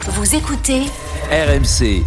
Vous écoutez RMC.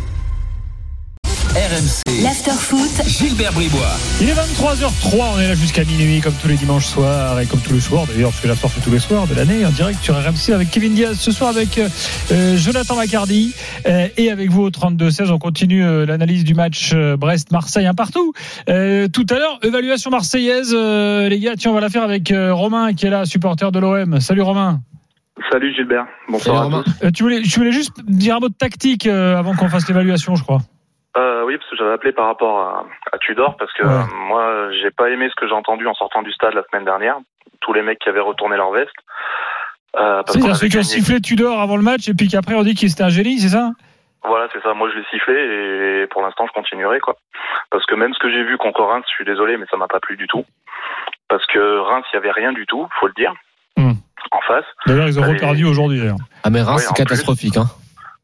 l'Afterfoot. Gilbert Bribois. Il est 23h03, on est là jusqu'à minuit comme tous les dimanches soirs et comme tous les soirs d'ailleurs, parce que l'Afterfoot tous les soirs de l'année en direct sur RMC avec Kevin Diaz, ce soir avec Jonathan Maccardy et avec vous au 32-16. On continue l'analyse du match Brest-Marseille, un partout. Tout à l'heure, évaluation marseillaise, les gars, tiens, on va la faire avec Romain qui est là, supporter de l'OM. Salut Romain. Salut Gilbert, bonsoir à tous. Tu voulais juste dire un mot de tactique avant qu'on fasse l'évaluation, je crois. Oui, parce que j'avais appelé par rapport à Tudor, parce que moi, j'ai pas aimé ce que j'ai entendu en sortant du stade la semaine dernière. Tous les mecs qui avaient retourné leur veste. C'est-à-dire ceux qui ont sifflé Tudor avant le match et puis qu'après on dit qu'il était un génie, c'est ça ? Voilà, c'est ça. Moi, je l'ai sifflé et pour l'instant, je continuerai, quoi. Parce que même ce que j'ai vu contre Reims, je suis désolé, mais ça m'a pas plu du tout. Parce que Reims, il y avait rien du tout, faut le dire. En face. D'ailleurs, ils ont reperdu aujourd'hui, d'ailleurs. Ah, mais Reims, c'est catastrophique, hein.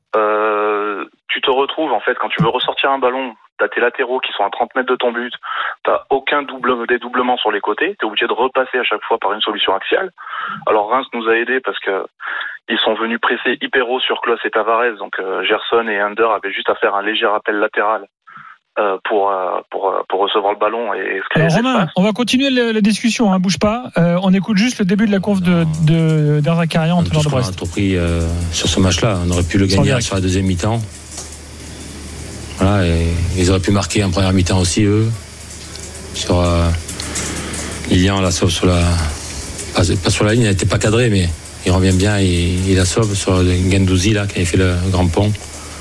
Tu te retrouves, en fait, quand tu veux ressortir un ballon, t'as tes latéraux qui sont à 30 mètres de ton but, t'as aucun dédoublement sur les côtés, t'es obligé de repasser à chaque fois par une solution axiale. Alors Reims nous a aidés parce que ils sont venus presser hyper haut sur Klose et Tavares, donc Gerson et Under avaient juste à faire un léger rappel latéral pour recevoir le ballon et se créer. Alors Romain, on va continuer la discussion, hein, bouge pas. On écoute juste le début de la conf d'Erzakarian, entraîneur de Brest. On a entrepris sur ce match-là, on aurait pu le gagner sur la deuxième mi-temps. Voilà, et ils auraient pu marquer en première mi-temps aussi, eux. Sur Lilian, la sauve sur la. Pas sur la ligne, elle n'était pas cadrée, mais il revient bien, il la sauve sur Guendouzi, là, qui avait fait le grand pont.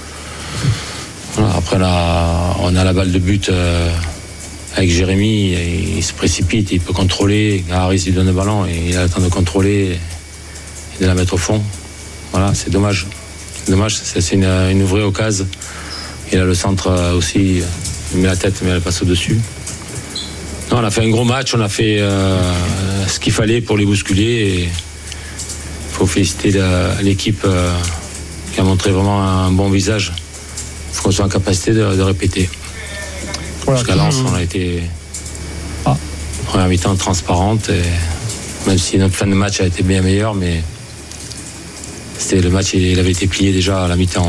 Voilà, après, on a la balle de but avec Jérémy, il se précipite, il peut contrôler. Harris lui donne le ballon et il a le temps de contrôler et de la mettre au fond. Voilà, c'est dommage. C'est une vraie occasion. Il a le centre aussi, il met la tête, mais elle passe au-dessus. Non, on a fait un gros match, on a fait ce qu'il fallait pour les bousculer. Il faut féliciter l'équipe qui a montré vraiment un bon visage. Il faut qu'on soit en capacité de répéter. Voilà, jusqu'à Lens, on a été première mi-temps transparente, et même si notre fin de match a été bien meilleure, mais le match, il avait été plié déjà à la mi-temps.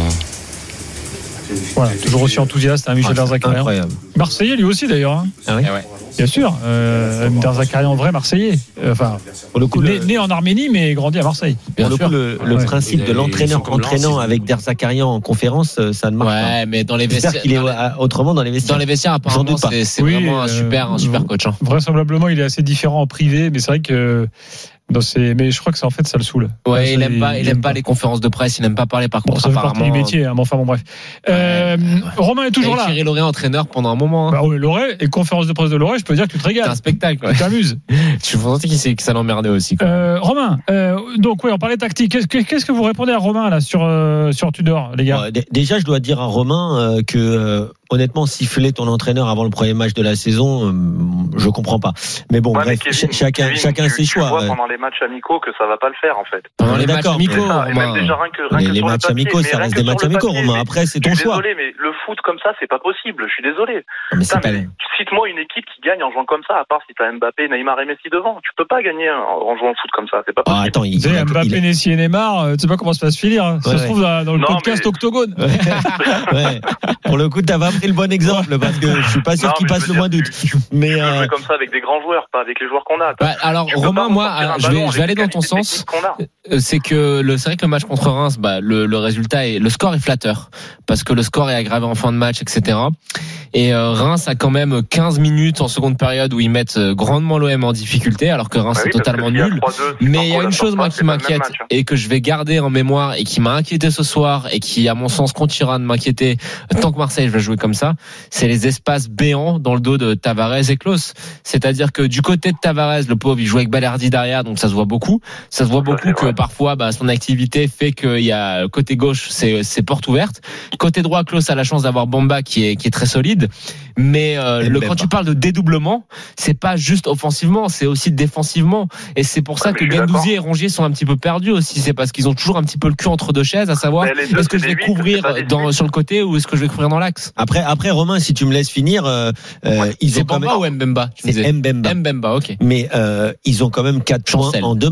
Voilà, toujours aussi enthousiaste, hein, Michel Erzakarian. Marseillais lui aussi d'ailleurs. Hein. Ah oui. Bien sûr, Erzakarian, vrai Marseillais. Enfin, pour le coup, né en Arménie mais grandi à Marseille. Pour le coup, le principe de l'entraîneur entraînant avec Erzakarian en conférence, ça ne marche pas. Ouais, mais dans les vestiaires. J'espère qu'il est autrement dans les vestiaires. Dans les vestiaires, apparemment, c'est vraiment un super coach. Hein. Vraisemblablement, il est assez différent en privé, mais c'est vrai que. Mais je crois que ça, en fait, ça le saoule. Ouais, il aime pas les conférences de presse, il n'aime pas parler par contre. Ça fait partie du métier, hein, mais enfin bon, bref. Romain est toujours là. Thierry Loret, entraîneur pendant un moment. Hein. Bah oui, Loret et conférence de presse de Loret, je peux dire que tu te régales. C'est un spectacle. Ouais. Tu t'amuses. Je pense que ça l'emmerdait aussi. Romain, donc oui, on parlait tactique. Qu'est-ce que vous répondez à Romain là sur Tudor, les gars? Déjà, je dois dire à Romain que honnêtement, siffler ton entraîneur avant le premier match de la saison, je comprends pas. Mais bon, bref, chacun ses choix. Tu vois pendant les matchs amicaux que ça va pas le faire en fait. Pendant les matchs amicaux, les matchs amicaux, ça reste des matchs amicaux, Romain. Après, c'est ton choix. Désolé, mais le foot comme ça, c'est pas possible. Je suis désolé. Mais cite-moi une équipe qui gagne en jouant comme ça, à part si t'as Mbappé, Neymar et Messi devant. Tu peux pas gagner en jouant au foot comme ça. C'est pas possible. Attends, Mbappé, Messi et Neymar, tu sais pas comment ça va se finir. Hein. Ça se trouve dans le podcast Octogone. Ouais. Pour le coup, t'as pas pris le bon exemple parce que je suis pas sûr qu'il passe le moins doute. Mais jouer comme ça avec des grands joueurs, pas avec les joueurs qu'on a. Alors Romain, moi, je vais aller dans ton sens. C'est que c'est vrai que le match contre Reims, le résultat le score est flatteur parce que le score est aggravé en fin de match, etc. Et Reims a quand même 15 minutes en seconde période où ils mettent grandement l'OM en difficulté, alors que Reims est totalement nul. Mais il y a une chose moi qui m'inquiète et que je vais garder en mémoire et qui m'a inquiété ce soir et qui à mon sens continuera de m'inquiéter tant que Marseille va jouer comme ça, c'est les espaces béants dans le dos de Tavares et Klose. C'est-à-dire que du côté de Tavares, le pauvre, il joue avec Balerdi derrière, donc ça se voit beaucoup. Ça se voit beaucoup que parfois son activité fait qu'il y a côté gauche c'est porte ouverte. Côté droit, Klose a la chance d'avoir Bamba qui est très solide. Mais quand tu parles de dédoublement, c'est pas juste offensivement, c'est aussi défensivement. Et c'est pour ça que Guendouzi et Rongier sont un petit peu perdus aussi. C'est parce qu'ils ont toujours un petit peu le cul entre deux chaises, à savoir est-ce que je vais couvrir sur le côté ou est-ce que je vais couvrir dans l'axe. Après Romain, si tu me laisses finir, ils ont Bamba ou Mbemba, c'est Mbemba. Mbemba, ok. Mais ils ont quand même 4 points en 2 matchs.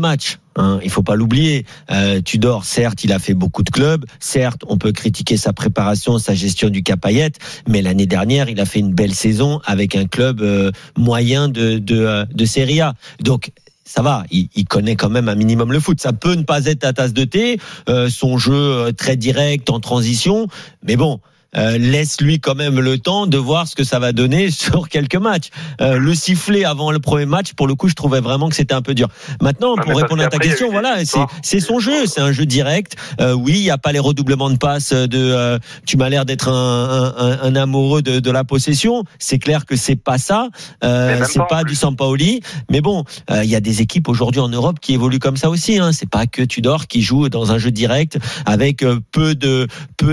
Il faut pas l'oublier. Tudor, certes, il a fait beaucoup de clubs. Certes, on peut critiquer sa préparation, sa gestion du Cap Payet, mais l'année dernière, il a fait une belle saison avec un club moyen de Serie A. Donc ça va, il connaît quand même un minimum le foot. Ça peut ne pas être ta tasse de thé, son jeu très direct en transition, mais bon. Laisse-lui quand même le temps de voir ce que ça va donner sur quelques matchs. Le sifflet avant le premier match, pour le coup, je trouvais vraiment que c'était un peu dur. Maintenant, pour répondre à ta question, voilà, c'est son jeu, c'est un jeu direct. Oui, il n'y a pas les redoublements de passes tu m'as l'air d'être un amoureux de la possession. C'est clair que c'est pas ça. C'est pas du Sampaoli. Mais bon, il y a des équipes aujourd'hui en Europe qui évoluent comme ça aussi. C'est pas que Tudor qui joue dans un jeu direct avec peu de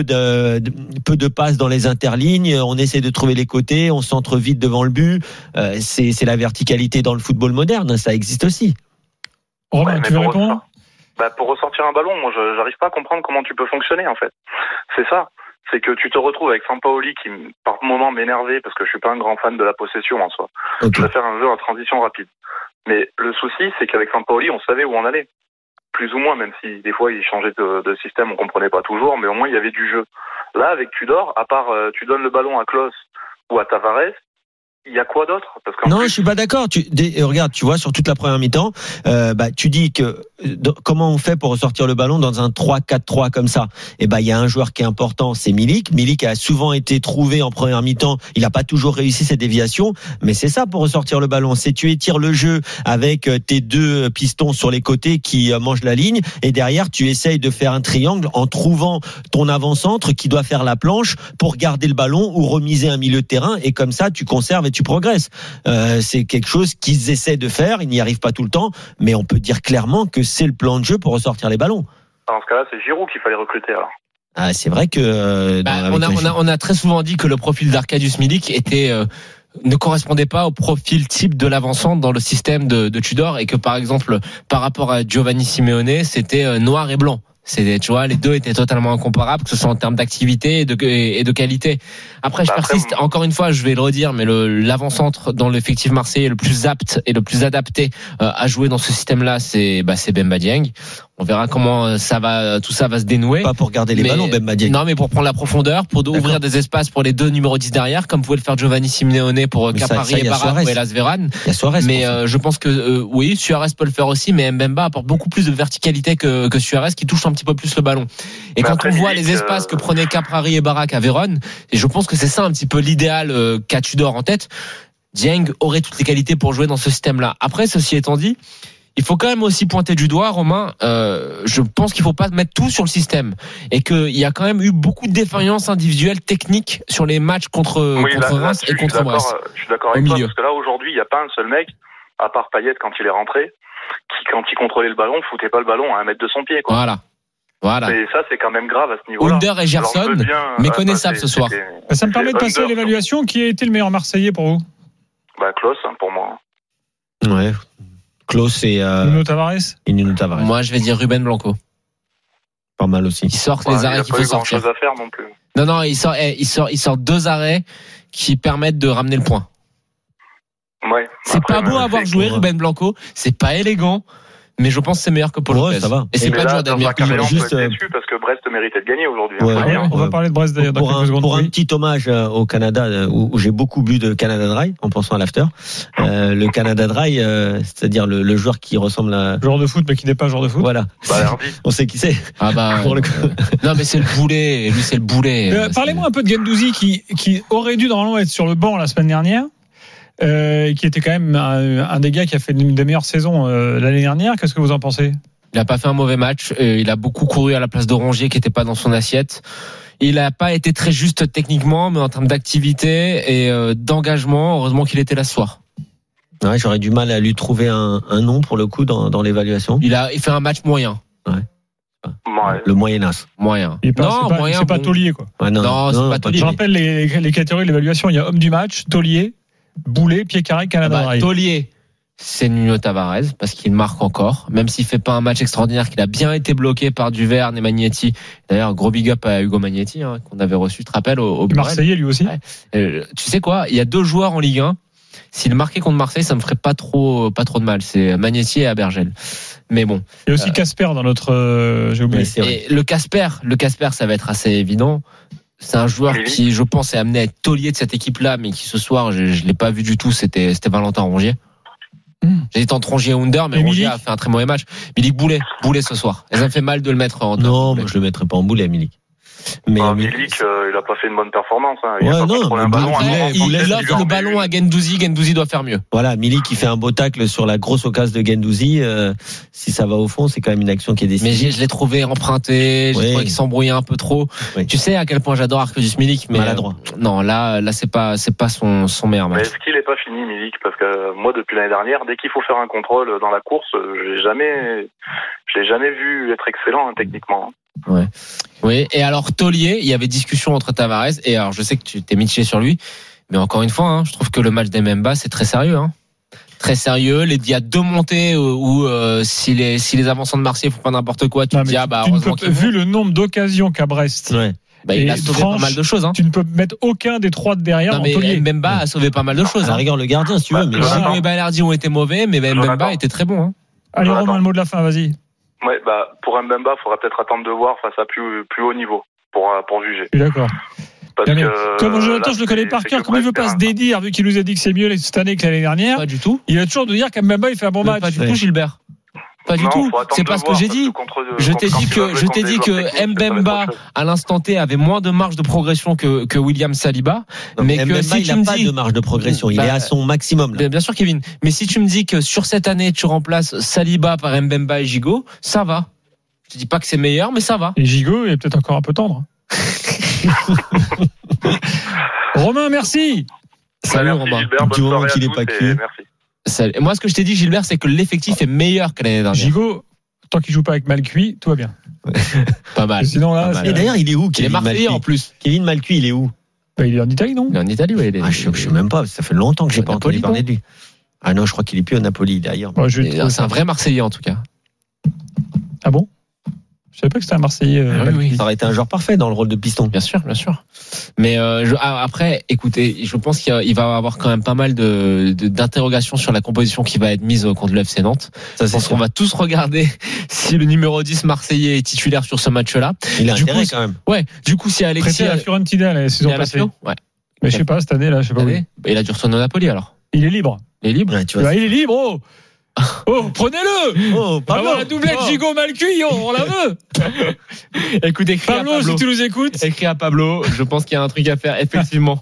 passes dans les interlignes, on essaie de trouver les côtés, on centre vite devant le but. C'est la verticalité dans le football moderne, ça existe aussi. Romain, tu veux répondre ? Pour ressortir un ballon, moi j'arrive pas à comprendre comment tu peux fonctionner en fait. C'est ça. C'est que tu te retrouves avec Sampaoli qui par moment m'énervait parce que je suis pas un grand fan de la possession en soi. Okay. Je préfère un jeu en transition rapide. Mais le souci, c'est qu'avec Sampaoli, on savait où on allait. Plus ou moins, même si des fois il changeait de système, on comprenait pas toujours, mais au moins il y avait du jeu. Là, avec Tudor, à part tu donnes le ballon à Klose ou à Tavares, il y a quoi d'autre ? Non, je suis pas d'accord. Regarde, tu vois, sur toute la première mi-temps, tu dis que comment on fait pour ressortir le ballon dans un 3-4-3 comme ça ? Il y a un joueur qui est important, c'est Milik. Milik a souvent été trouvé en première mi-temps. Il n'a pas toujours réussi ses déviations, mais c'est ça pour ressortir le ballon. C'est tu étires le jeu avec tes deux pistons sur les côtés qui mangent la ligne, et derrière tu essayes de faire un triangle en trouvant ton avant-centre qui doit faire la planche pour garder le ballon ou remiser un milieu de terrain, et comme ça tu conserves et tu progresses. C'est quelque chose qu'ils essaient de faire. Ils n'y arrivent pas tout le temps, mais on peut dire clairement que c'est le plan de jeu pour ressortir les ballons. Dans ce cas-là, c'est Giroud qu'il fallait recruter alors. C'est vrai que on a très souvent dit que le profil d'Arkadiusz Milik ne correspondait pas au profil type de l'avant-centre dans le système de Tudor, et que par exemple par rapport à Giovanni Simeone, c'était noir et blanc. Tu vois, les deux étaient totalement incomparables, que ce soit en termes d'activité et de qualité. Après, je persiste. Encore une fois, je vais le redire, mais l'avant-centre dans l'effectif marseillais le plus apte et le plus adapté à jouer dans ce système-là, c'est Bemba Dieng. On verra comment tout ça va se dénouer. Pas pour garder les ballons, Bemba Dieng. Non, mais pour prendre la profondeur, pour ouvrir des espaces pour les deux numéros 10 derrière, comme pouvait le faire Giovanni Simeone pour Capari et Barak ou Elas Veran. Il y a Suarez. Mais je pense que oui, Suarez peut le faire aussi, mais Mbemba apporte beaucoup plus de verticalité que Suarez, qui touche un petit peu plus le ballon. Et quand on voit les espaces que prenaient Capari et Barak à Vérone, et je pense que c'est ça un petit peu l'idéal qu'a Tudor en tête, Dieng aurait toutes les qualités pour jouer dans ce système-là. Après, ceci étant dit, il faut quand même aussi pointer du doigt, Romain, je pense qu'il faut pas mettre tout sur le système, et qu'il y a quand même eu beaucoup de défaillances individuelles techniques sur les matchs contre Reims et contre Brest. Je suis d'accord avec toi, parce que là aujourd'hui il n'y a pas un seul mec, à part Payet quand il est rentré, qui quand il contrôlait le ballon foutait pas le ballon à 1 mètre de son pied, quoi. Voilà. Et ça, c'est quand même grave à ce niveau-là. Under et Gerson, méconnaissables ce soir. Ça me permet de passer à l'évaluation. Qui a été le meilleur Marseillais pour vous ? Klose, pour moi. Ouais. Klose et Nuno Tavares. Moi, je vais dire Ruben Blanco. Pas mal aussi. Il sort les arrêts qu'il faut sortir. Il n'y a pas grand chose à faire non plus. Non, il sort 2 arrêts qui permettent de ramener le point. Ouais. C'est pas beau à avoir joué Ruben Blanco, c'est pas élégant, mais je pense que c'est meilleur que Paul Lopez. Ça va. Et c'est pas dur d'admettre que on peut être déçu parce que Brest méritait de gagner aujourd'hui. On va parler de Brest d'ailleurs. Pour un petit hommage au Canada, où j'ai beaucoup bu de Canada Dry en pensant à l'after. Le Canada Dry, c'est-à-dire le joueur qui ressemble à joueur de foot mais qui n'est pas joueur de foot. Voilà. On sait qui c'est. Non, mais c'est le boulet. Lui, c'est le boulet. Parlez-moi un peu de Guendouzi qui aurait dû normalement être sur le banc la semaine dernière. Qui était quand même un des gars qui a fait une des meilleures saisons l'année dernière. Qu'est-ce que vous en pensez ? Il n'a pas fait un mauvais match. Il a beaucoup couru à la place de Rongier qui n'était pas dans son assiette. Il n'a pas été très juste techniquement, mais en termes d'activité et d'engagement, heureusement qu'il était là ce soir. Ouais, j'aurais du mal à lui trouver un nom pour le coup dans l'évaluation. Il fait un match moyen. Ouais. Le moyen-as. Moyen. C'est pas Taulier, quoi. Ouais, non, c'est pas Taulier. Je rappelle les catégories de l'évaluation. Il y a homme du match, Taulier, Boulet, pied carré, Canada Dry. Taulier, c'est Nuno Tavares parce qu'il marque encore, même s'il fait pas un match extraordinaire, qu'il a bien été bloqué par Duverne et Magnetti. D'ailleurs, gros big up à Hugo Magnetti, qu'on avait reçu, tu te rappelles, au Marseillais lui aussi. Ouais. Tu sais quoi, il y a 2 joueurs en Ligue 1 S'il marquait contre Marseille, ça me ferait pas trop de mal. C'est Magnétier et Abergel. Mais bon. Il y a aussi Casper dans notre. J'ai oublié. Et le Casper, ça va être assez évident. C'est un joueur qui, je pense, est amené à être taulier de cette équipe-là, mais qui ce soir, je l'ai pas vu du tout. C'était Valentin Rongier. J'hésite entre Rongier et Under, mais Rongier a fait un très mauvais match. Milik Boulet ce soir. Et ça me fait mal de le mettre en. Non, moi je le mettrais pas en Boulet, Milik. Mais Milik, il a pas fait une bonne performance. Hein. Il offre le ballon à Guendouzi. Guendouzi doit faire mieux. Voilà, Milik qui fait un beau tacle sur la grosse occasion de Guendouzi. Si ça va au fond, c'est quand même une action qui est décisive. Mais je l'ai trouvé emprunté. J'ai trouvé qu'il s'embrouillait un peu trop. Oui. Tu sais à quel point j'adore Arceus Milik, mais maladroit. Non, là, c'est pas son meilleur match. Mais est-ce qu'il est pas fini, Milik? Parce que moi, depuis l'année dernière, dès qu'il faut faire un contrôle dans la course, je l'ai jamais vu être excellent techniquement. Ouais. Oui, et alors Taulier, il y avait discussion entre Tavares, et alors je sais que tu t'es mitigé sur lui, mais encore une fois, je trouve que le match d'Embemba, c'est très sérieux. Très sérieux. Il y a 2 montées où si les avançants de Marseille font pas n'importe quoi, tu te dis vu le nombre d'occasions qu'a Brest. Ouais. Il a sauvé pas mal de choses. Tu ne peux mettre aucun des 3 de derrière. Non, mais Mbemba a sauvé pas mal de choses. À la rigueur, le gardien, si tu veux. Mais Gigot et Balerdi ont été mauvais, mais Mbemba était très bon. Allez, Romain, le mot de la fin, vas-y. Ouais, pour Mbemba, il faudra peut-être attendre de voir face à plus haut niveau pour juger. Je suis d'accord. Comme Jonathan, je le connais par cœur, comment il veut pas se dédire, vu qu'il nous a dit que c'est mieux cette année que l'année dernière? Pas du tout. Il va toujours nous dire qu'Mbemba, il fait un bon match. Pas du tout, Gilbert. Pas du tout. C'est pas ce que j'ai dit. Je t'ai dit que Mbemba, à l'instant T, avait moins de marge de progression que William Saliba. Mais que si tu me dis. Il n'a pas de marge de progression. Il est à son maximum, là. Bien sûr, Kevin. Mais si tu me dis que sur cette année, tu remplaces Saliba par Mbemba et Gigot, ça va. Je te dis pas que c'est meilleur, mais ça va. Et Gigot, il est peut-être encore un peu tendre. Romain, merci. Salut Romain. Du moment qu'il est pas cuit. Merci. Moi, ce que je t'ai dit, Gilbert, c'est que l'effectif est meilleur que l'année dernière. Gigot, tant qu'il joue pas avec Malcuit, tout va bien. Pas mal. Sinon, là, et d'ailleurs, il est où, Kevin Malcuit? Il est Marseillais en plus. Kevin Malcuit, il est où? Il est en Italie, non? Il est en Italie, oui. Je sais même pas. Ça fait longtemps que j'ai pas entendu parler de lui. Ah non, je crois qu'il est plus au Napoli, d'ailleurs. C'est un vrai Marseillais, en tout cas. Ah bon? Je savais pas que c'était un Marseillais. Oui. Ça aurait été un joueur parfait dans le rôle de piston. Bien sûr. Mais après, écoutez, je pense qu'il va y avoir quand même pas mal d'interrogations sur la composition qui va être mise contre le FC Nantes. Je pense qu'on va tous regarder si le numéro 10 marseillais est titulaire sur ce match-là. Il a intérêt quand même. Ouais. Du coup, si Alexis. Prêté à la Fiorentina la saison passée. Ouais. Mais je sais pas cette année là, je sais pas. Il a dû retourner au Napoli alors. Il est libre. Il est libre. Ouais, tu vois, il est libre. Oh, prenez-le! Pablo, la doublette Gigot Malcuit, on la veut! Écoute, écris Pablo, à Pablo, si tu nous écoutes. Écris à Pablo, je pense qu'il y a un truc à faire, effectivement.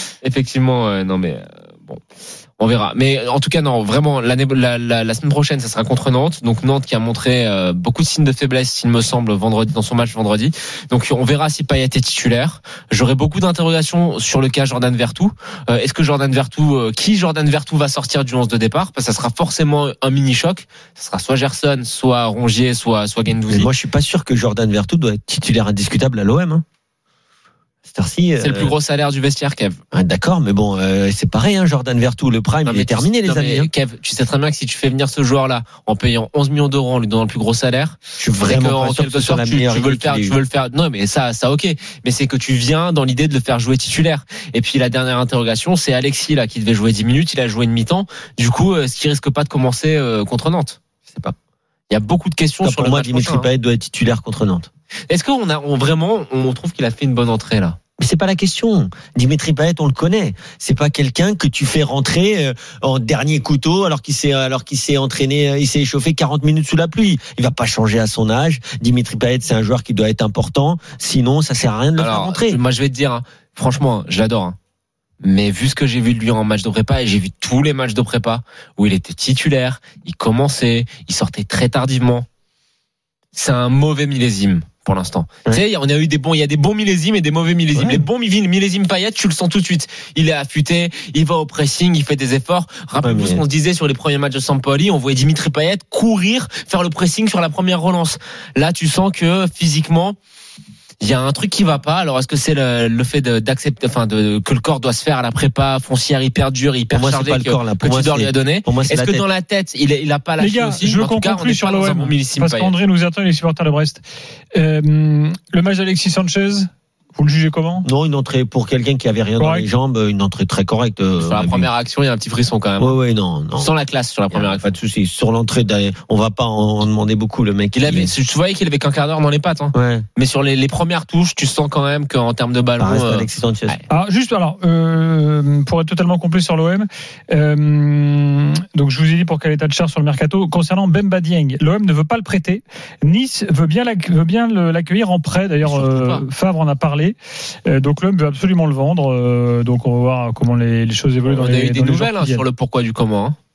Non mais bon. On verra. Mais en tout cas, non, vraiment, la semaine prochaine, ça sera contre Nantes. Donc Nantes qui a montré beaucoup de signes de faiblesse, il me semble, dans son match vendredi. Donc on verra si Payet est titulaire. J'aurai beaucoup d'interrogations sur le cas Jordan Vertou. Est-ce que Jordan Vertou va sortir du 11 de départ? Parce que ça sera forcément un mini-choc. Ça sera soit Gerson, soit Rongier, soit Guendouzi. Mais moi, je suis pas sûr que Jordan Vertou doit être titulaire indiscutable à l'OM. C'est le plus gros salaire du vestiaire, Kev. D'accord, mais bon, c'est pareil, Jordan Vertou, le prime, il est terminé, les amis. Kev, tu sais très bien que si tu fais venir ce joueur-là en payant 11 millions d'euros, en lui donnant le plus gros salaire, je suis vraiment pas sûr que sur la meilleure tu veux le faire. Non, mais ça, ok. Mais c'est que tu viens dans l'idée de le faire jouer titulaire. Et puis la dernière interrogation, c'est Alexis là qui devait jouer 10 minutes, il a joué une mi-temps. Du coup, est-ce qu'il risque pas de commencer contre Nantes? Je sais pas. Il y a beaucoup de questions sur le match. Pour moi, Dimitri Payet doit être titulaire contre Nantes. Est-ce qu'on trouve qu'il a fait une bonne entrée là? Mais c'est pas la question. Dimitri Payet, on le connaît. C'est pas quelqu'un que tu fais rentrer en dernier couteau alors qu'il s'est entraîné, il s'est échauffé 40 minutes sous la pluie. Il va pas changer à son âge. Dimitri Payet, c'est un joueur qui doit être important. Sinon, ça sert à rien de le faire rentrer. Moi, je vais te dire, franchement, je l'adore. Mais vu ce que j'ai vu de lui en match de prépa, et j'ai vu tous les matchs de prépa où il était titulaire, il commençait, il sortait très tardivement. C'est un mauvais millésime. Pour l'instant. Ouais. Tu sais, il y a des bons millésimes et des mauvais millésimes. Ouais. Les bons millésimes Payet, tu le sens tout de suite. Il est affûté, il va au pressing, il fait des efforts. Rappelez-vous ce qu'on se disait sur les premiers matchs de Sampoli, on voyait Dimitri Payet courir, faire le pressing sur la première relance. Là, tu sens que physiquement, il y a un truc qui va pas. Alors, est-ce que c'est le fait d'accepter, que le corps doit se faire à la prépa foncière hyper dure, hyper chargée que Tudor lui a donné? Est-ce que dans la tête, il a pas lâché? Les gars, aussi? je veux qu'on conclue sur l'OM, parce qu'André nous attend, les supporters de Brest. Le match d'Alexis Sanchez, Vous le jugez comment ? Non, une entrée pour quelqu'un qui avait rien dans les jambes, une entrée très correcte. Sur la première action, il y a un petit frisson quand même. Ouais, non. Sans la classe sur la première action. Pas de souci. Sur l'entrée, on va pas en demander beaucoup, le mec. Tu voyais qu'il avait qu'un quart d'heure dans les pattes. Hein. Ouais. Mais sur les premières touches, tu sens quand même qu'en termes de ballon. Alexis Sanchez. Pour être totalement complet sur l'OM, donc je vous ai dit pour quel état de charge sur le mercato. Concernant Bemba Dieng, l'OM ne veut pas le prêter. Nice veut bien l'accueillir en prêt. D'ailleurs, Favre en a parlé. Donc l'OM veut absolument le vendre. Donc on va voir comment les choses évoluent. On a eu des nouvelles sur le pourquoi du comment. Hein.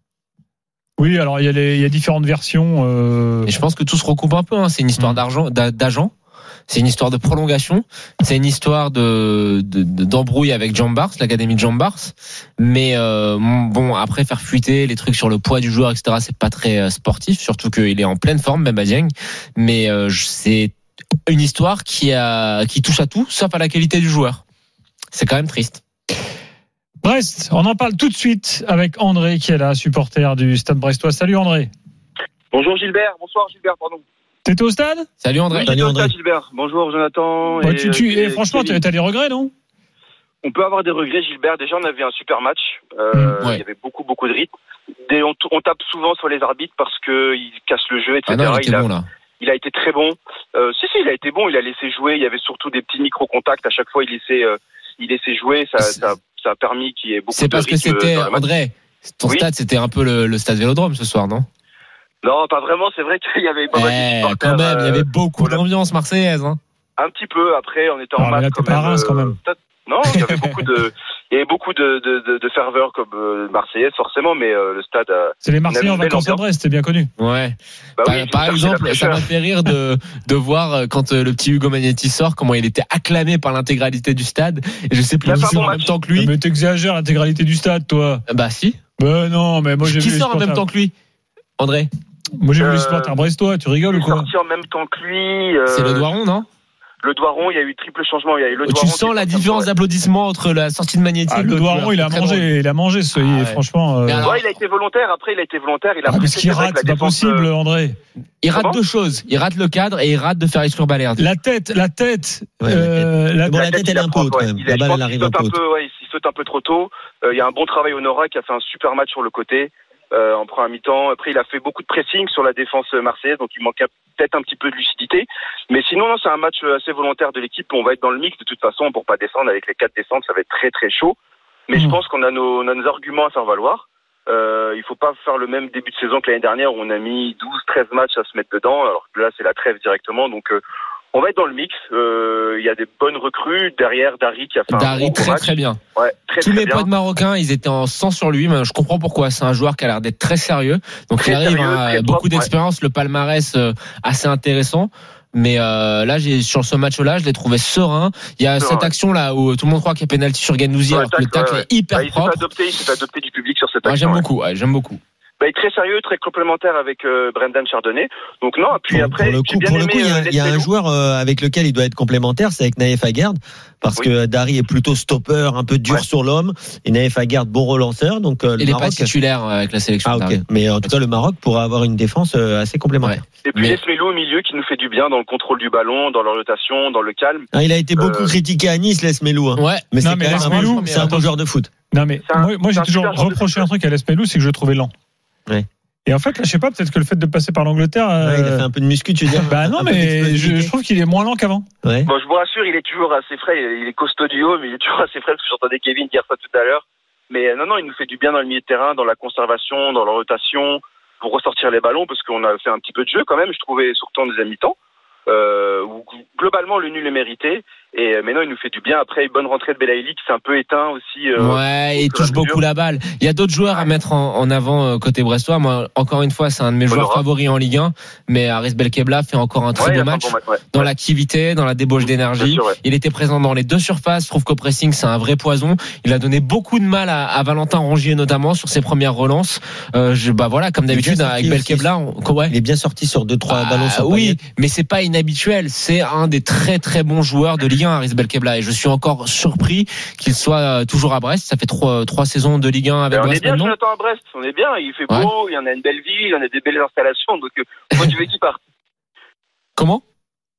Oui, alors il y a différentes versions. Et je pense que tout se recoupe un peu. Hein. C'est une histoire d'agent. C'est une histoire de prolongation. C'est une histoire d'embrouille avec Jambars, l'académie de Jambars. Mais après faire fuiter les trucs sur le poids du joueur, etc. C'est pas très sportif. Surtout qu'il est en pleine forme, Bemba Dieng. Mais c'est une histoire qui touche à tout, sauf à la qualité du joueur. C'est quand même triste. Brest, on en parle tout de suite avec André qui est là, supporter du Stade brestois. Salut André. Bonjour Gilbert, bonsoir Gilbert, pardon. T'étais au stade ? Salut André. Oui, j'étais au stade Gilbert. Bonjour Jonathan. Et franchement, t'as des regrets, non ? On peut avoir des regrets Gilbert. Déjà, on avait un super match. Il y avait beaucoup de rythme. On tape souvent sur les arbitres parce qu'ils cassent le jeu, etc. Il a été très bon. Il a été bon. Il a laissé jouer. Il y avait surtout des petits micro-contacts. À chaque fois, il laissait jouer. Ça a permis qu'il y ait beaucoup de rythme. C'est parce que c'était, André, ton stade, c'était un peu le stade Vélodrome ce soir, non ? Non, pas vraiment. C'est vrai qu'il y avait pas mal de supporters. Quand même, il y avait beaucoup d'ambiance marseillaise. Hein. Un petit peu. Après, on était en match. T'es pas à Reims, quand même. Non, il y avait beaucoup de ferveur comme marseillaise forcément, mais le stade. C'est les Marseillais en vacances à Brest, c'est bien connu. Ouais. Oui, par exemple, ça m'a fait rire de voir quand le petit Hugo Magnetti sort comment il était acclamé par l'intégralité du stade. Et je sais plus qui sort en même temps que lui. Mais t'exagères l'intégralité du stade, toi. Bah si. Non, mais moi j'ai vu. Qui sort en même temps que lui, André? Moi j'ai vu les supporters brestois. Tu rigoles ou quoi? Sorti en même temps que lui. C'est le Doiron, non? Le Doiron, il y a eu triple changement. Il y a eu le Doiron. Tu sens la différence d'applaudissements entre la sortie de Magnetti et le Doiron, il a mangé, franchement. Il a été volontaire. Après, il a été volontaire. Mais ce qu'il rate, c'est pas possible, André. Il rate deux choses. Il rate le cadre et il rate de faire exclure Balerdi. La tête. La tête, elle est un peu haute, quand même. La balle, elle arrive un peu haute. Il saute un peu trop tôt. Il y a un bon travail au Nora qui a fait un super match sur le côté. En première mi-temps. Après, il a fait beaucoup de pressing sur la défense marseillaise, donc il manquait peut-être un petit peu de lucidité. Mais sinon, c'est un match assez volontaire de l'équipe. On va être dans le mix de toute façon pour pas descendre. Avec les 4 descentes, ça va être très très chaud. Mais je pense qu'on a nos arguments à faire valoir. Il faut pas faire le même début de saison que l'année dernière où on a mis 12-13 matchs à se mettre dedans. Alors que là, c'est la trêve directement. Donc, on va être dans le mix. Il y a des bonnes recrues derrière. Dari qui a fait un bon match. Très bien. Ouais, tous mes potes marocains, ils étaient en sang sur lui. Mais je comprends pourquoi. C'est un joueur qui a l'air d'être très sérieux. Donc il arrive à beaucoup d'expérience, le palmarès assez intéressant. Mais là, sur ce match-là, je l'ai trouvé serein. Il y a cette action-là où tout le monde croit qu'il y a pénalty sur Guendouzi, alors que le tacle est hyper propre. Il s'est adopté du public sur cette action. J'aime beaucoup. Il est très sérieux, très complémentaire avec Brendan Chardonnay. Donc non, puis après, pour le coup, il y a un joueur avec lequel il doit être complémentaire, c'est avec Naïf Aguerd, parce que Dari est plutôt stopper, un peu dur sur l'homme, et Naïf Aguerd, bon relanceur. Donc il n'est pas titulaire avec la sélection. Ok. Mais en tout cas, le Maroc pourra avoir une défense assez complémentaire. Et puis Lesmelo au milieu qui nous fait du bien dans le contrôle du ballon, dans l'orientation, dans le calme. Il a été beaucoup critiqué à Nice, Lesmelo. Ouais. Mais c'est un bon joueur de foot. Non mais moi j'ai toujours reproché un truc à Lesmelo, c'est que je le trouvais lent. Ouais. Et en fait, là, je sais pas, peut-être que le fait de passer par l'Angleterre. Il a fait un peu de muscu, tu veux dire. Non, mais je trouve qu'il est moins lent qu'avant. Ouais. Bon, je vous rassure, il est toujours assez frais. Il est costaud du haut, mais il est toujours assez frais parce que j'entendais Kevin dire ça tout à l'heure. Mais non, il nous fait du bien dans le milieu de terrain, dans la conservation, dans la rotation, pour ressortir les ballons, parce qu'on a fait un petit peu de jeu quand même, je trouvais, surtout en deuxième mi-temps. Où globalement le nul est mérité et maintenant il nous fait du bien. Après, bonne rentrée de Belaïli qui s'est un peu éteint aussi. Il touche beaucoup la balle. Il y a d'autres joueurs à mettre en avant côté brestois. Moi, encore une fois, c'est un de mes joueurs favoris en Ligue 1, mais Aris Belkebla fait encore un très beau match dans l'activité, dans la débauche d'énergie. Il était présent dans les deux surfaces. Je trouve qu'au pressing, c'est un vrai poison. Il a donné beaucoup de mal à Valentin Rongier notamment sur ses premières relances. Comme d'habitude avec Belkebla, il est bien sorti sur 2-3 ballons sur oui, mais c'est pas inhabituel. C'est un des très très bons joueurs de Ligue 1, Aris Belkebla, et je suis encore surpris qu'il soit toujours à Brest. Ça fait 3 saisons de Ligue 1 avec Brest. On est bien, Jonathan, à Brest. On est bien. Il fait beau. Il y en a une belle ville. Il y en a des belles installations. Donc, moi, tu veux qu'il parte. Comment?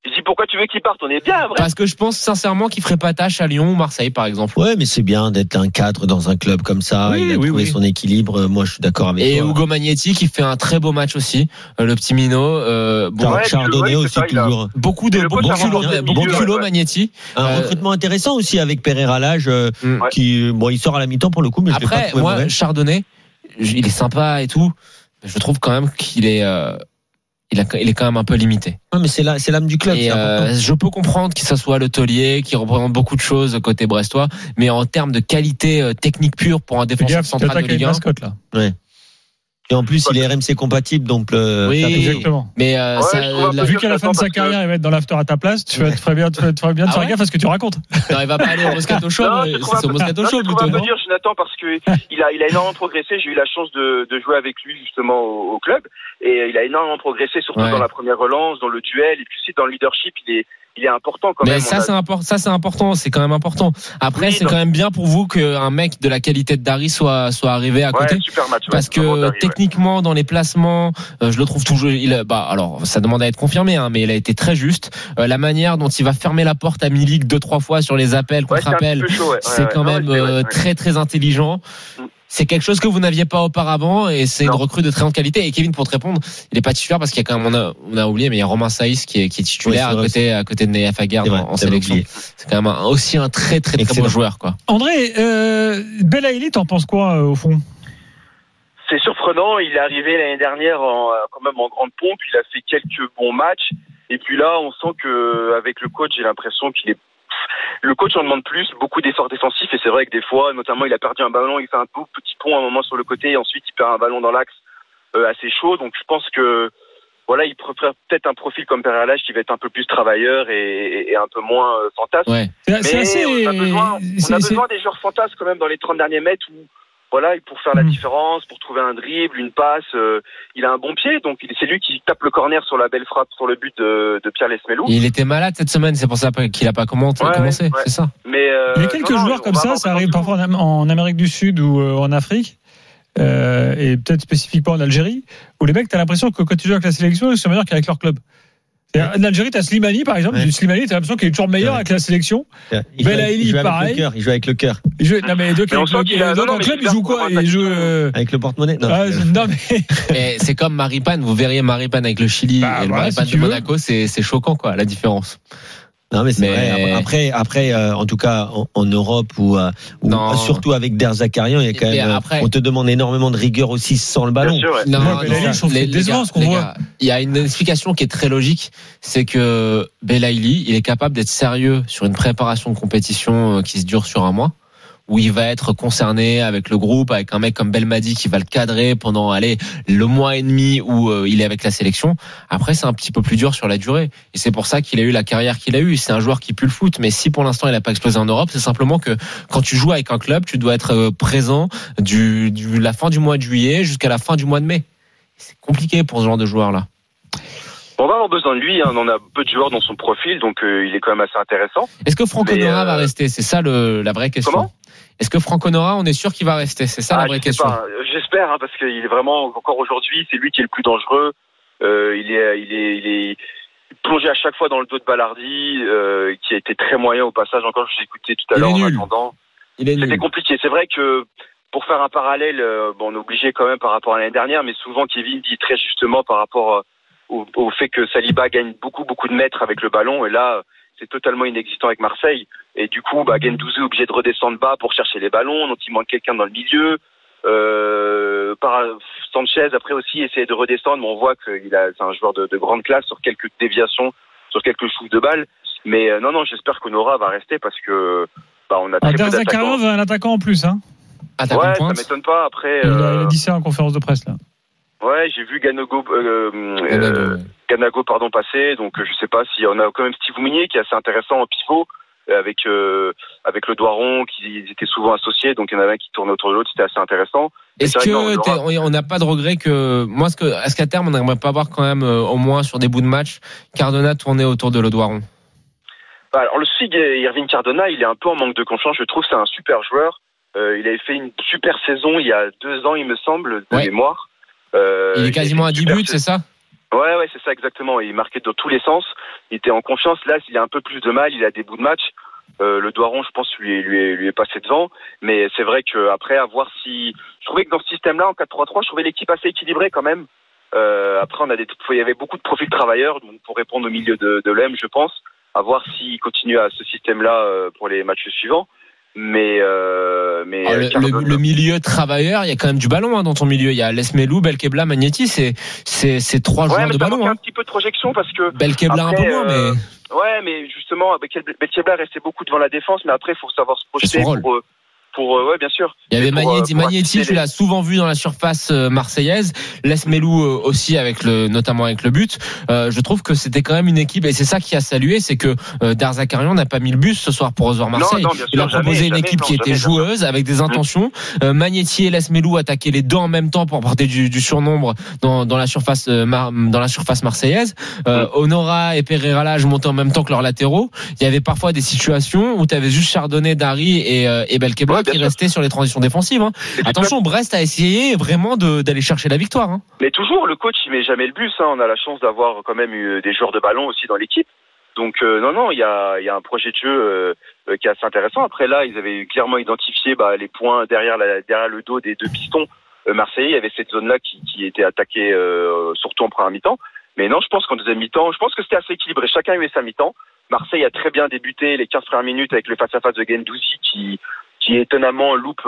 Je dis pourquoi tu veux qu'il parte? On est bien, vrai. Parce que je pense sincèrement qu'il ferait pas tâche à Lyon ou Marseille, par exemple. Ouais, mais c'est bien d'être un cadre dans un club comme ça. Oui, il a trouvé son équilibre. Moi, je suis d'accord avec toi. Et Ugo Magnetti qui fait un très beau match aussi, le petit minot. Chardonnay aussi, toujours. Beaucoup de culot, Magnetti. Un recrutement intéressant aussi avec Pereira Lage, qui, bon, il sort à la mi-temps pour le coup, mais je l'ai pas trouvé mauvais. Chardonnay, il est sympa et tout. Mais je trouve quand même qu'il est. Il est quand même un peu limité. Non, mais c'est l'âme du club. Et je peux comprendre que ça soit le taulier qui représente beaucoup de choses côté brestois, mais en termes de qualité technique pure pour un défenseur central de Ligue 1. Là. Ouais. Et en plus, il est RMC compatible, donc oui, exactement. Mais vu qu'à la fin de sa carrière, il va être dans l'after à ta place, tu ferais bien de faire gaffe à ce que tu racontes. Non, il va pas aller au Moscato Show. C'est au Moscato Show plutôt. Je peux dire, Jonathan, parce que il a énormément progressé. J'ai eu la chance de jouer avec lui justement au club, et il a énormément progressé, surtout dans la première relance, dans le duel, et puis aussi dans le leadership. Il est important quand même. Mais ça c'est important, c'est quand même important. Après, c'est quand même bien pour vous qu'un mec de la qualité de Dari soit arrivé à côté. Super match. Parce que techniquement, dans les placements, je le trouve toujours. Alors, ça demande à être confirmé, mais il a été très juste. La manière dont il va fermer la porte à Milik 2-3 fois sur les appels, contre-appels, c'est quand même très très intelligent. C'est quelque chose que vous n'aviez pas auparavant et c'est une recrue de très grande qualité. Et Kevin, pour te répondre, il est pas titulaire parce qu'il y a quand même, on a oublié, mais il y a Romain Saïs qui est titulaire à côté de Neaf Aguerd en sélection. C'est quand même aussi un très très très bon joueur, quoi. André, Belaïli, t'en penses quoi au fond? C'est surprenant. Il est arrivé l'année dernière quand même en grande pompe. Il a fait quelques bons matchs. Et puis là, on sent que avec le coach, j'ai l'impression qu'il est. Le coach en demande plus, beaucoup d'efforts défensifs, et c'est vrai que des fois, notamment, il a perdu un ballon, il fait un beau petit pont à un moment sur le côté, et ensuite il perd un ballon dans l'axe assez chaud. Donc je pense que voilà, il préfère peut-être un profil comme Pereira Lage qui va être un peu plus travailleur et un peu moins fantasme. Ouais. Mais on a besoin des joueurs fantasmes quand même dans les 30 derniers mètres où voilà, pour faire la différence, pour trouver un dribble, une passe, il a un bon pied, donc c'est lui qui tape le corner sur la belle frappe sur le but de Pierre Lesmelou. Il était malade cette semaine, c'est pour ça qu'il a pas commencé, c'est ça. Mais il y a quelques joueurs comme ça arrive parfois en Amérique du Sud ou en Afrique, et peut-être spécifiquement en Algérie, où les mecs, t'as l'impression que quand tu joues avec la sélection, ils sont meilleurs qu'avec leur club. En Algérie, t'as Slimani, par exemple. Slimani, t'as l'impression qu'il est toujours meilleur avec la sélection. Belaïli, pareil. Il joue avec le cœur. Non, mais donc en club, il joue quoi? Il joue avec le porte-monnaie. Non, mais c'est comme Maripane. Vous verriez Maripane avec le Chili et le Maripane de Monaco, c'est choquant, quoi, la différence. Non, mais c'est vrai. Après, en tout cas, en Europe ou surtout avec Der Zakarian, il y a quand même, on te demande énormément de rigueur aussi sans le ballon. Bien sûr, il y a une explication qui est très logique, c'est que Belaïli, il est capable d'être sérieux sur une préparation de compétition qui se dure sur un mois, où il va être concerné avec le groupe, avec un mec comme Belmadi qui va le cadrer pendant le mois et demi où il est avec la sélection. Après, c'est un petit peu plus dur sur la durée. Et c'est pour ça qu'il a eu la carrière qu'il a eue. C'est un joueur qui pue le foot. Mais si pour l'instant, il n'a pas explosé en Europe, c'est simplement que quand tu joues avec un club, tu dois être présent la fin du mois de juillet jusqu'à la fin du mois de mai. C'est compliqué pour ce genre de joueur-là. On va avoir besoin de lui, on en a peu de joueurs dans son profil, donc il est quand même assez intéressant. Est-ce que Franco Nora va rester? C'est ça la vraie question. Comment? Est-ce que Franco Nora, on est sûr qu'il va rester? C'est ça la vraie question. J'espère, parce qu'il est vraiment, encore aujourd'hui, c'est lui qui est le plus dangereux. Il est plongé à chaque fois dans le dos de Ballardi, qui a été très moyen au passage. Encore, je l'ai écouté tout à l'heure en attendant. C'était compliqué. C'est vrai que pour faire un parallèle, on est obligé quand même par rapport à l'année dernière, mais souvent Kevin dit très justement par rapport au fait que Saliba gagne beaucoup de mètres avec le ballon, et là c'est totalement inexistant avec Marseille, et du coup Guendouzi est obligé de redescendre bas pour chercher les ballons, donc il manque quelqu'un dans le milieu. Sanchez après aussi essayer de redescendre, mais on voit que c'est un joueur de grande classe sur quelques déviations, sur quelques shoots de balles, mais non, j'espère qu'Honora va rester parce que on a très peu d'attaquants. Zakarian veut un attaquant en plus, hein. Ouais, ça m'étonne pas. Après, il a dit ça en conférence de presse là. Ouais, j'ai vu Ganago passer, donc je sais pas si on a quand même Steve Mounier qui est assez intéressant en pivot avec le Doiron qui étaient souvent associés, donc il y en avait un qui tournait autour de l'autre, c'était assez intéressant. Est-ce que on n'a pas de regret que moi est-ce qu'à terme on n'aimerait pas voir quand même au moins sur des bouts de match Cardona tourner autour de le Doiron? Alors le souci Irving Cardona, il est un peu en manque de confiance, je trouve. C'est un super joueur. Il avait fait une super saison il y a 2 ans, il me semble, de mémoire. Il est quasiment à 10 buts, c'est ça? Ouais, c'est ça exactement. Il marquait dans tous les sens. Il était en confiance. Là, il a un peu plus de mal. Il a des bouts de match. Le Doiron, je pense, lui est passé devant. Mais c'est vrai qu'après, à voir si... Je trouvais que dans ce système-là, en 4-3-3, je trouvais l'équipe assez équilibrée quand même. Après, il y avait beaucoup de profils travailleurs, donc pour répondre au milieu de l'OM, je pense. À voir s'il continue à ce système-là pour les matchs suivants. Mais le milieu travailleur, il y a quand même du ballon dans ton milieu. Il y a Lesmelou, Belkebla, Magnetti, c'est 3 joueurs de ballon. Il y a un petit peu de projection parce que Belkebla après, un peu moins, mais ouais, mais justement, Belkebla restait beaucoup devant la défense, mais après, il faut savoir se projeter ouais, bien sûr. Il y avait Magnetti, tu l'as souvent vu dans la surface marseillaise. Lesmelou aussi notamment avec le but. Je trouve que c'était quand même une équipe, et c'est ça qui a salué, c'est que Darzakarian n'a pas mis le bus ce soir pour recevoir Marseille. Non, bien sûr, il a proposé une équipe qui était joueuse avec des intentions. Magnetti et Lesmelou attaquaient les deux en même temps pour apporter du surnombre dans la surface marseillaise. Honora et Pereira Lage montaient en même temps que leurs latéraux. Il y avait parfois des situations où tu avais juste Chardonnay, Dari et Belkebla qui restait sur les transitions défensives. Attention, Brest a essayé vraiment d'aller chercher la victoire. Mais toujours, le coach, il met jamais le bus. On a la chance d'avoir quand même eu des joueurs de ballon aussi dans l'équipe. Donc non, il y a un projet de jeu qui est assez intéressant. Après là, ils avaient clairement identifié les points derrière le dos des deux pistons marseillais. Il y avait cette zone-là qui était attaquée surtout en première mi-temps. Mais non, je pense qu'en deuxième mi-temps, je pense que c'était assez équilibré. Chacun a eu sa mi-temps. Marseille a très bien débuté les 15 premières minutes avec le face-à-face de Guendouzi qui étonnamment loupe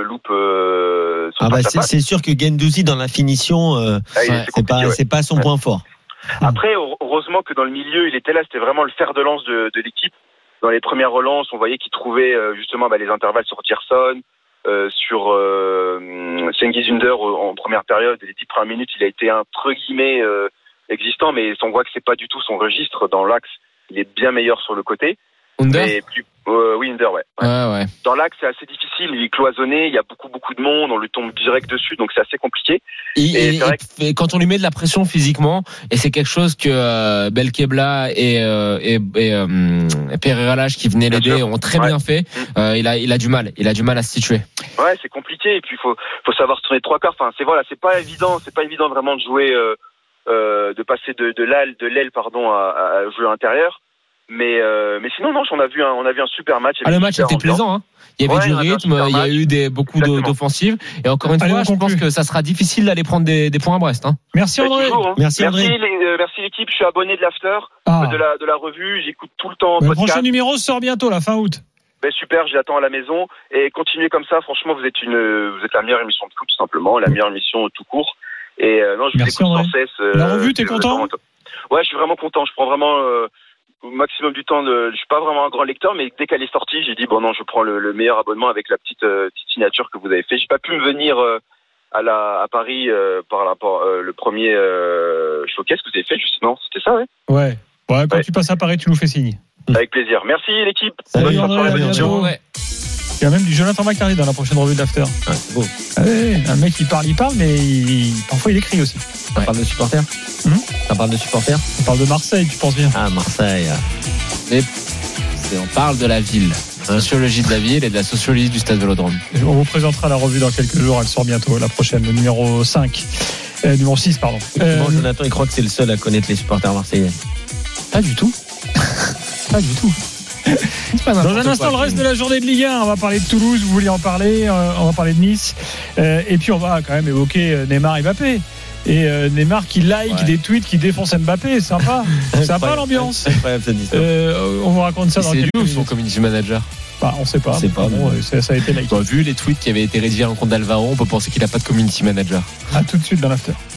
c'est sûr que Guendouzi dans la finition c'est pas son point fort. Après, heureusement que dans le milieu il était là, c'était vraiment le fer de lance de l'équipe. Dans les premières relances, on voyait qu'il trouvait justement les intervalles sur Gerson, sur Cengiz Ünder en première période. Les 10 premières minutes, il a été entre guillemets existant, mais on voit que c'est pas du tout son registre dans l'axe. Il est bien meilleur sur le côté. Under oui, Under, ouais. Ouais. Dans l'axe, c'est assez difficile. Il est cloisonné. Il y a beaucoup de monde. On lui tombe direct dessus, donc c'est assez compliqué. Et quand on lui met de la pression physiquement, et c'est quelque chose que Belkebla et Pereira Lage qui venaient l'aider ont très bien fait. Il a du mal. Il a du mal à se situer. Ouais, c'est compliqué. Et puis faut savoir se tourner 3 quarts. Enfin, c'est pas évident. C'est pas évident vraiment de jouer, de passer de l'aile à jouer à l'intérieur. Mais sinon non, on a vu un super match. Le match était plaisant. Il y avait du rythme, il y a eu beaucoup d'offensives. Et encore une fois, je pense que ça sera difficile d'aller prendre des points à Brest. Merci André. Merci l'équipe. Je suis abonné de l'After, de la revue. J'écoute tout le temps. Le prochain numéro sort bientôt, la fin août. Super, je l'attends à la maison. Et continuez comme ça. Franchement, vous êtes la meilleure émission de foot, tout simplement, la meilleure émission tout court. Et non, je vous écoute sans cesse. La revue, t'es content? Ouais, je suis vraiment content. Je prends vraiment au maximum du temps. Je suis pas vraiment un grand lecteur, mais dès qu'elle est sortie, j'ai dit je prends le meilleur abonnement avec la petite signature que vous avez fait. J'ai pas pu me venir à Paris par rapport le premier showcase que vous avez fait. Non, c'était ça, ouais. Quand tu passes à Paris, tu nous fais signe. Avec plaisir. Merci l'équipe. Salut André, à bientôt. Il y a même du Jonathan McCarty dans la prochaine revue de l'After. C'est beau. Un mec il parle, mais parfois il écrit aussi. On parle de supporters. On parle de supporters. On parle de Marseille, tu penses bien. Marseille. On parle de la ville, la sociologie de la ville et de la sociologie du stade Vélodrome. On vous présentera la revue dans quelques jours. Elle sort bientôt, la prochaine, le numéro 5. Numéro 6, pardon. Jonathan, il croit que c'est le seul à connaître les supporters marseillais. Pas du tout. Dans un instant, le reste de la journée de Ligue 1, on va parler de Toulouse, vous vouliez en parler, on va parler de Nice, et puis on va quand même évoquer Neymar et Mbappé. Et Neymar qui des tweets qui défonce Mbappé, c'est sympa. Sympa l'ambiance. Incroyable cette histoire. On vous raconte ça dans quelques minutes. C'est lui ou son community manager? On sait pas. Ça a été like. Vu les tweets qui avaient été rédigés en compte d'Alvaro, on peut penser qu'il n'a pas de community manager. À tout de suite dans l'after.